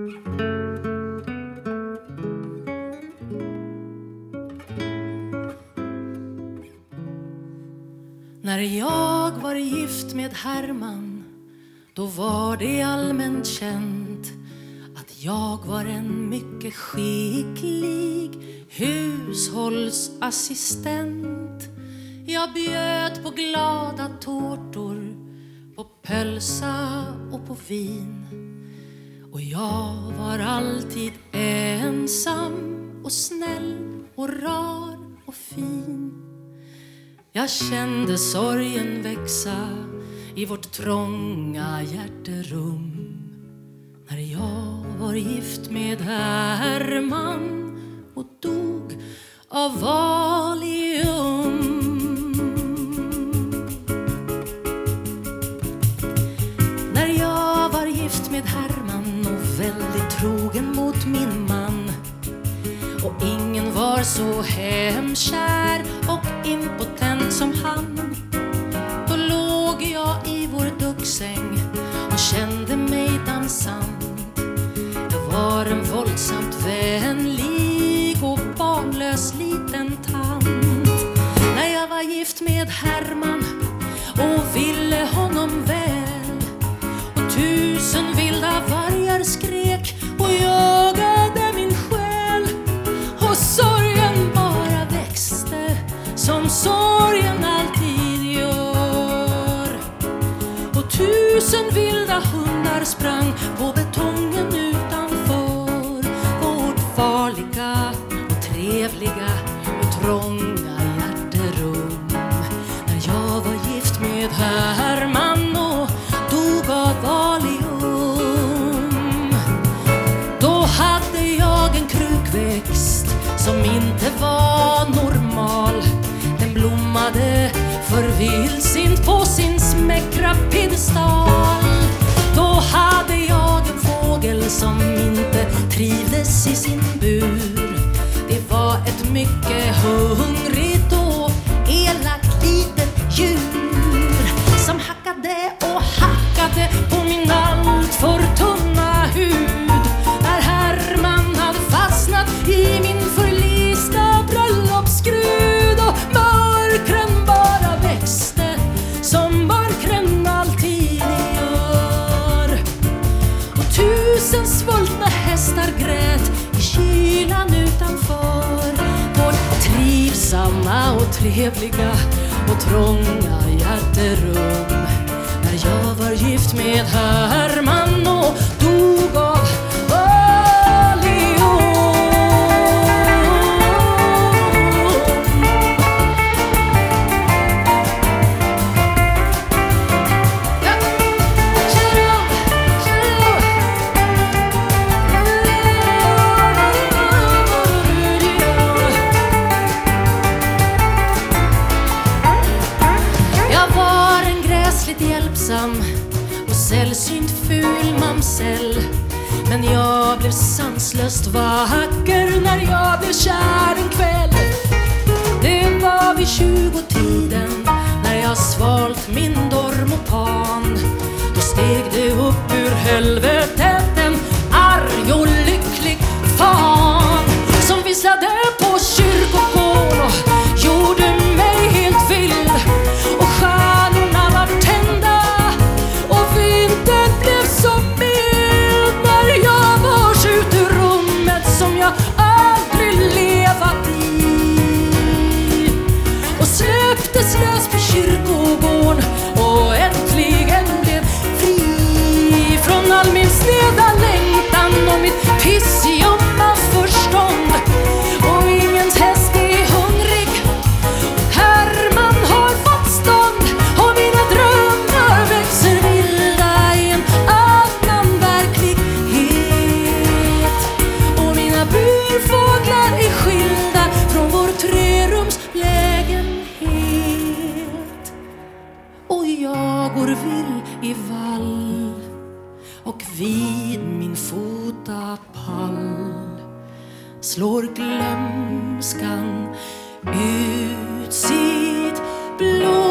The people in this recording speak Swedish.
När jag var gift med Herman, då var det allmänt känt att jag var en mycket skicklig hushållsassistent. Jag bjöd på glada tårtor, på pölsa och på vin. Och jag var alltid ensam och snäll och rar och fin. Jag kände sorgen växa i vårt trånga hjärterum när jag var gift med Herman och dog av valium. När jag var gift med Herman och väldigt trogen mot min man, och ingen var så hemkär och impotent som han, då låg jag i vår duggsäng och kände mig dansant. Jag var en våldsamt vänlig och barnlös liten tant. När jag var gift med Herman och ville honom väl, och 1000 vilda vargar skrek och jagade min själ, och sorgen bara växte som sorgen alltid gör, och 1000 vilda hundar sprang på betongen utanför vårt farliga och trevliga och trånga hjärterum. När jag var gift med Herman och dog av valium, då hade jag en krukväxt som inte var normal. Den blommade för vildsint på sin smäckra piedestal. Då hade jag en fågel som inte trivdes i sin bur. Det var ett mycket hungrigt och elakt litet djur som hackade och hackade på min allt för tunna hud. När Herman hade fastnat i min förlista bröllopsgrud, och mörkren bara växte som mörkren alltid gör, och 1000 svultna hästar grät i kylan utanför vårt trivsamma och trevliga och trånga hjärterum. När jag var gift med Herman och dog av hjälpsam och sällsynt ful mamsell, men jag blev sanslöst vacker när jag blev kär en kväll. Det var vid 20-tiden när jag svalt min dormopan. Då steg det upp ur helvetet en arg och lycklig fan som visslade på kyrkogården och gjorde mig helt vild, och stjärnorna var tända och vintern blev så mild när jag vars ut ur rummet som jag aldrig levat i och släpptes lös på kyrkogården och äntligen blev fri från all min sneda längtan och mitt pissjumma förstånd. Och ingens häst är hungrig, Herman har fått stånd, och mina drömmar växer vilda i en annan verklighet, och mina burfåglar är skilda från vår trerumslägenhet. Och jag går vill i vall, och vid min fotapall slår glömskan ut sitt blå.